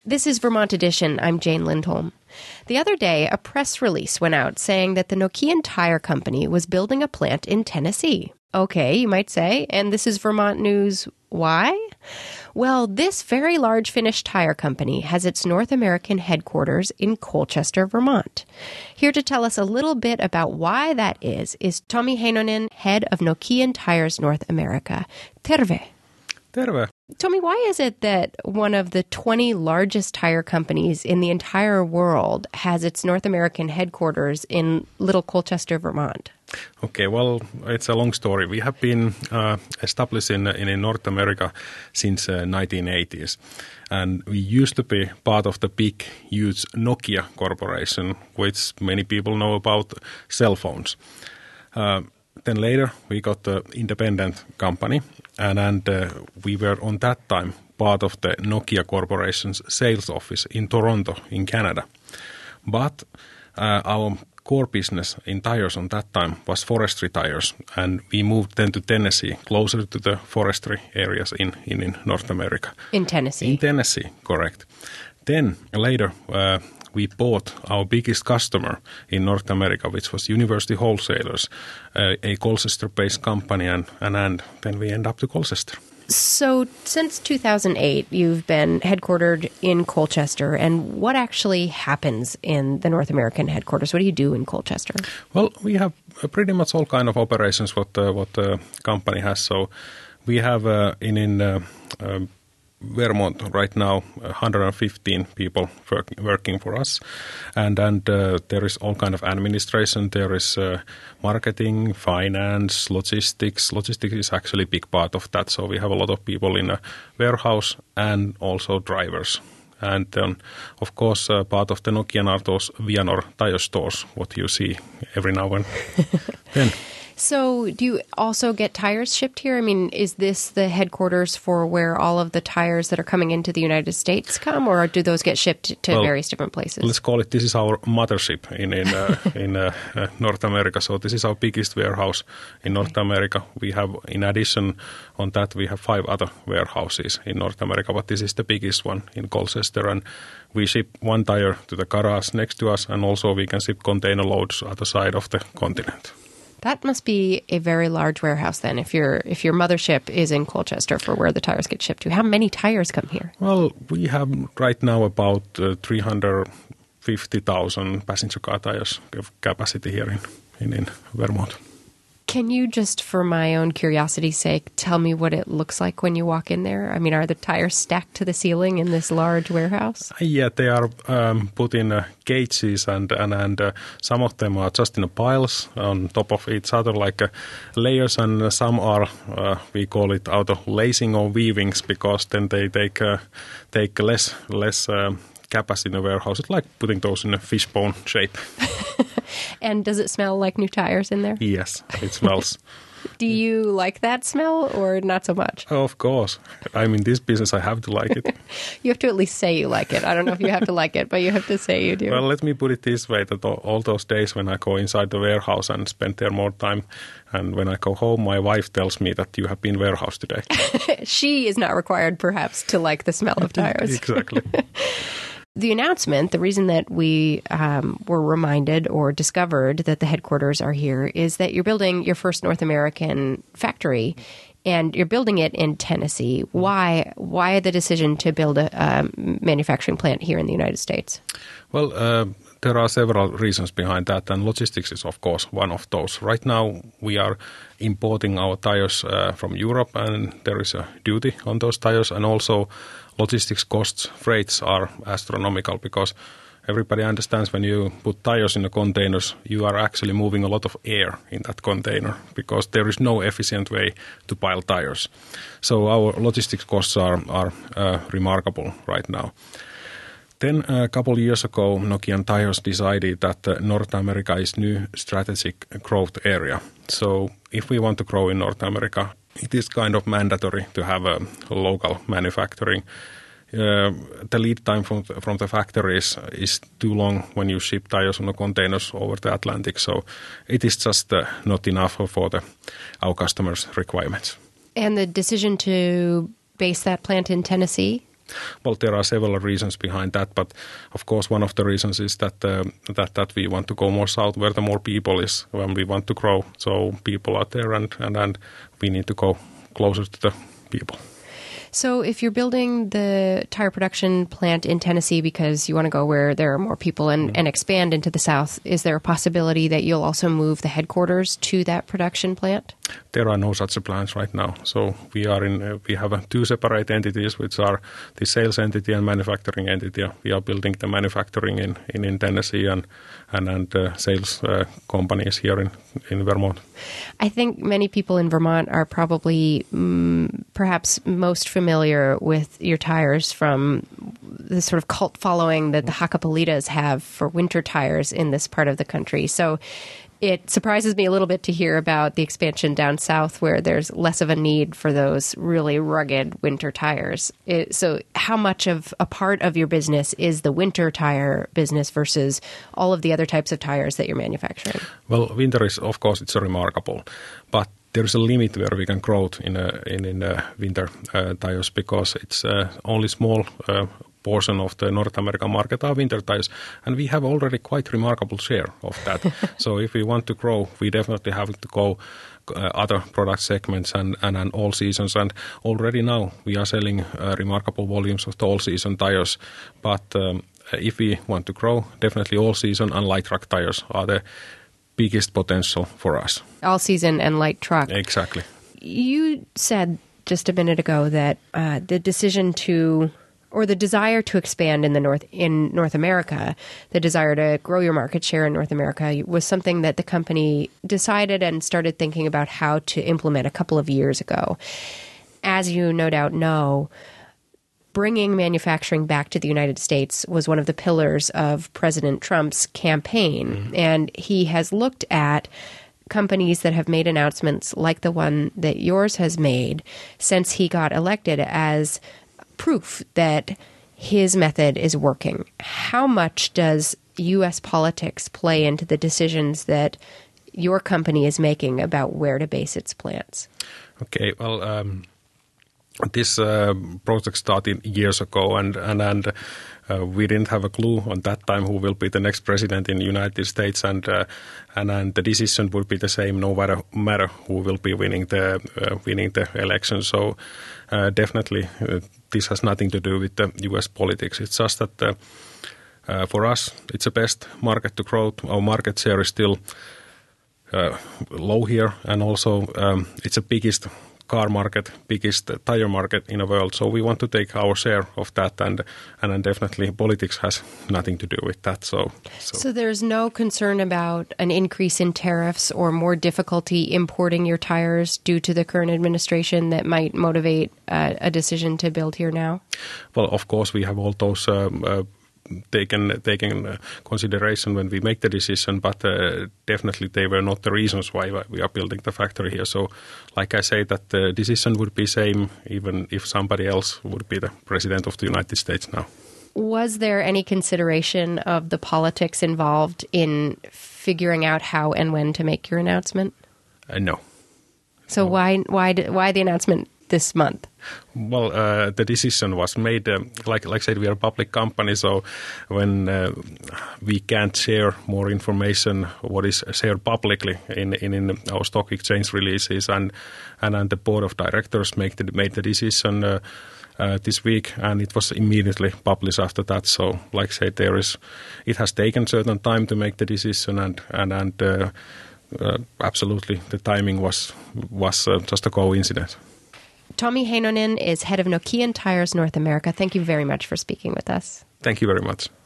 This is Vermont Edition. I'm Jane Lindholm. The other day, a press release went out saying that the Nokian Tire Company was building a plant in Tennessee. Okay, you might say, and this is Vermont news. Why? Well, this very large Finnish tire company has its North American headquarters in Colchester, Vermont. Here to tell us a little bit about why that is Tomi Heinonen, head of Nokian Tires North America. Terve. Terve. Tomi, why is it that one of the 20 largest tire companies in the entire world has its North American headquarters in Little Colchester, Vermont? Okay, well, it's a long story. We have been established in North America since 1980s. And we used to be part of the big, huge Nokia corporation, which many people know about cell phones. Then later, we got the independent company, and we were on that time part of the Nokia Corporation's sales office in Toronto, in Canada. But our core business in tires on that time was forestry tires, and we moved then to Tennessee, closer to the forestry areas in North America. In Tennessee? In Tennessee, correct. Then later, we bought our biggest customer in North America, which was University Wholesalers, a Colchester-based company, and then we end up to Colchester. So since 2008, you've been headquartered in Colchester, and what actually happens in the North American headquarters? What do you do in Colchester? Well, we have pretty much all kind of operations what the company has. So we have in Vermont right now 115 people working for us, and there is all kind of administration. There is marketing, finance, logistics. Logistics is actually a big part of that. So we have a lot of people in a warehouse and also drivers. And then, of course, part of the Nokian are those Vianor tire stores, what you see every now and then. So do you also get tires shipped here? I mean, is this the headquarters for where all of the tires that are coming into the United States come, or do those get shipped to various different places? Let's call it, this is our mothership in North America. So this is our biggest warehouse in North America. We have, in addition on that, we have 5 other warehouses in North America, but this is the biggest one in Colchester. And we ship one tire to the garage next to us, and also we can ship container loads other side of the continent. That must be a very large warehouse then, if your mothership is in Colchester for where the tires get shipped to. How many tires come here? Well, we have right now about 350,000 passenger car tires capacity here in Vermont. Can you just, for my own curiosity's sake, tell me what it looks like when you walk in there? I mean, are the tires stacked to the ceiling in this large warehouse? Yeah, they are put in cages, and some of them are just in piles on top of each other, like layers, and some are, we call it auto-lacing or weavings, because then they take less capacity in the warehouse. It's like putting those in a fishbone shape. And does it smell like new tires in there? Yes, it smells. Do you like that smell or not so much? Oh, of course. I'm in this business, I have to like it. You have to at least say you like it. I don't know if you have to like it, but you have to say you do. Well, let me put it this way, that all those days when I go inside the warehouse and spend there more time, and when I go home, my wife tells me that you have been warehouse today. She is not required, perhaps, to like the smell of tires. Exactly. The announcement, the reason that we were reminded or discovered that the headquarters are here is that you're building your first North American factory, and you're building it in Tennessee. Why the decision to build a manufacturing plant here in the United States? Well, there are several reasons behind that, and logistics is, of course, one of those. Right now, we are importing our tires from Europe, and there is a duty on those tires, and also logistics costs, freights are astronomical, because everybody understands when you put tires in the containers, you are actually moving a lot of air in that container, because there is no efficient way to pile tires. So our logistics costs are remarkable right now. Then a couple of years ago, Nokian Tires decided that North America is new strategic growth area. So if we want to grow in North America, it is kind of mandatory to have a local manufacturing. The lead time from the factories is too long when you ship tires on the containers over the Atlantic. So it is just not enough for our customers' requirements. And the decision to base that plant in Tennessee, Well, there are several reasons behind that, but of course one of the reasons is that that we want to go more south where the more people is when we want to grow. So people are there and we need to go closer to the people. So if you're building the tire production plant in Tennessee because you want to go where there are more people and expand into the South, is there a possibility that you'll also move the headquarters to that production plant? There are no such plans right now. So we have two separate entities, which are the sales entity and manufacturing entity. We are building the manufacturing in Tennessee and sales companies here in Vermont. I think many people in Vermont are probably perhaps most familiar with your tires from the sort of cult following that the Hakkapeliitas have for winter tires in this part of the country. So it surprises me a little bit to hear about the expansion down south where there's less of a need for those really rugged winter tires. So how much of a part of your business is the winter tire business versus all of the other types of tires that you're manufacturing? Well, winter is, of course, it's remarkable, but there's a limit where we can grow in winter tires because it's only small portion of the North American market are winter tires, and we have already quite remarkable share of that. So if we want to grow, we definitely have to go other product segments and all seasons. And already now we are selling remarkable volumes of the all-season tires. But if we want to grow, definitely all-season and light truck tires are the biggest potential for us. All-season and light truck. Exactly. You said just a minute ago that the decision to, or the desire to expand in North America, the desire to grow your market share in North America was something that the company decided and started thinking about how to implement a couple of years ago. As you no doubt know, bringing manufacturing back to the United States was one of the pillars of President Trump's campaign. Mm-hmm. And he has looked at companies that have made announcements like the one that yours has made since he got elected as proof that his method is working. How much does U.S. politics play into the decisions that your company is making about where to base its plants? Okay, well, this project started years ago, and we didn't have a clue on that time who will be the next president in the United States, and the decision would be the same no matter who will be winning the election. So definitely this has nothing to do with the U.S. politics. It's just that for us it's the best market to grow. Our market share is still low here, and also it's the biggest car market, biggest tire market in the world. So we want to take our share of that, and definitely politics has nothing to do with that. So there's no concern about an increase in tariffs or more difficulty importing your tires due to the current administration that might motivate a decision to build here now? Well, of course, we have all those taken consideration when we make the decision, but definitely they were not the reasons why we are building the factory here. So like I say, that the decision would be same even if somebody else would be the president of the United States now. Was there any consideration of the politics involved in figuring out how and when to make your announcement? No. So why the announcement this month? Well, the decision was made, like I said, we are a public company, so when we can't share more information, what is shared publicly in our stock exchange releases, and the board of directors made the decision this week, and it was immediately published after that. So, like I said, it has taken certain time to make the decision, and absolutely the timing was just a coincidence. Tommi Heinonen is head of Nokian Tires North America. Thank you very much for speaking with us. Thank you very much.